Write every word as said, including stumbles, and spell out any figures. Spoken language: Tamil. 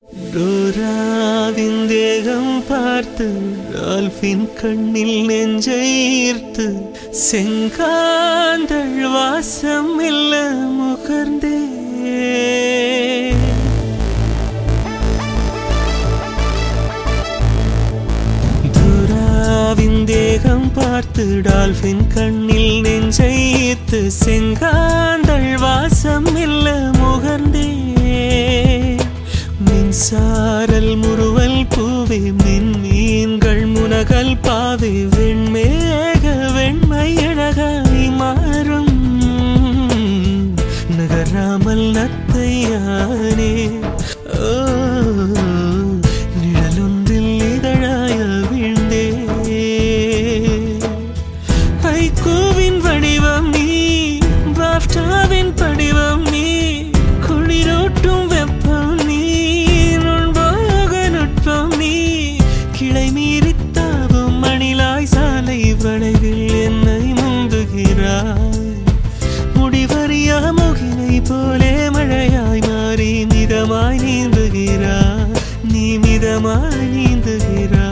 டோராவின் தேகம் பார்த்து டால்பின் கண்ணில் நெஞ்சை ஈர்த்து செங்காந்தள் வாசம் இல்ல முகர்ந்தே டோராவின் தேகம் பார்த்து டால்பின் கண்ணில் நெஞ்சை ஈர்த்து செங்காந்தள் வாசம் இல்ல முகர்ந்தே மின்சாரல் முறுவல் பூவே மின்மீன்கள் முனகல் பாவே வெண்மேக வெண்மை அழகாய் மாறும் நகராமல் நத்தையானே நிழலொன்றில் இதழாய வீழ்ந்தே ஹைக்கூவின் வடிவம் நீ பாப்டாவின் படிவம் நீ குளிரூட்டும் வெப்பம் நீ கிளை மீறித்தாவும் மணிலாய் சாலை வளைவில் என்னை முந்துகிறாய் முடிவறியா முகிலை போலே மழையாய் மாறி மிதமாய் நீந்துகிறாய் நீ மிதமாய் நீந்துகிறாய்